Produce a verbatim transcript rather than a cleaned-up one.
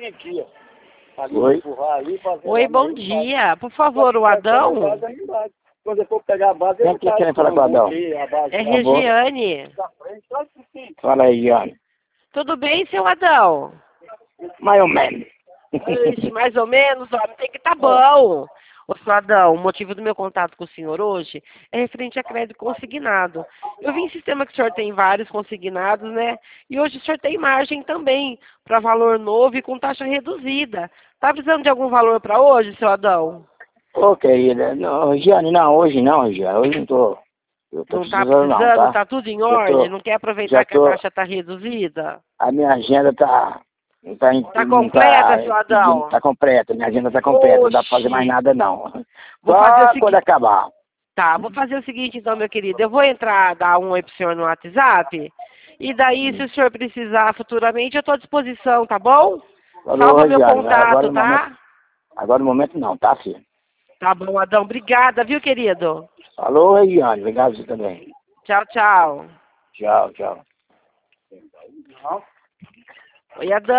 caminho aqui, ó. Ali, Oi. empurrar ali, fazer Oi, bom dia. Por favor, o Adão? Quando eu for pegar a base, Quem que quer falar com o Adão? É Regiane. Fala aí, Giane. Tudo bem, seu Adão? Mais ou menos. Ixi, mais ou menos, ó, tem que tá bom. Ô, seu Adão, o motivo do meu contato com o senhor hoje é referente a crédito consignado. Eu vi em sistema que o senhor tem vários consignados, né? E hoje o senhor tem margem também para valor novo e com taxa reduzida. Tá precisando de algum valor para hoje, seu Adão? Ô, querida, não, Giane, não, hoje não, Giane, hoje não tô, eu tô Não tá precisando precisando, não, tá? tá tudo em Já ordem? tô- Não quer aproveitar já que a tô- taxa tá reduzida? A minha agenda tá, não tá, em- Tá não completa, tá, seu pedindo, Adão? tá completa, minha agenda tá completa, não dá pra fazer mais Oxi. nada não. Vou Só fazer o quando seguinte. acabar. Tá, vou fazer o seguinte então, meu querido. Eu vou entrar, dar um oi pro senhor no WhatsApp. E daí, se o senhor precisar futuramente, eu estou à disposição, tá bom? Falou, Salva meu Giane, contato, agora no tá? momento, agora no momento não, tá, filho? Tá bom, Adão. Obrigada, viu, querido? Falou, Giane, obrigado você também. Tchau, tchau. Tchau, tchau. Oi, Adão.